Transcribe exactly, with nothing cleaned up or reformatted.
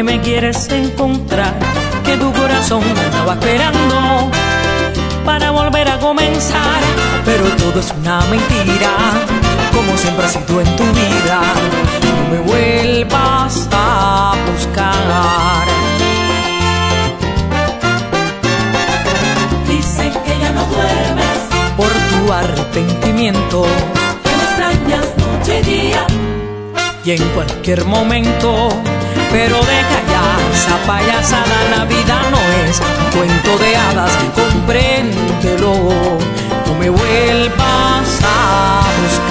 me quieres encontrar, que tu corazón me estaba esperando para volver a comenzar. Pero todo es una mentira, como siempre ha sido en tu vida. No me vuelvas a buscar. Dicen que ya no duermes por tu arrepentimiento, que me extrañas noche y día y en cualquier momento. Pero deja ya esa payasada, la vida no es un cuento de hadas, compréndelo. No me vuelvas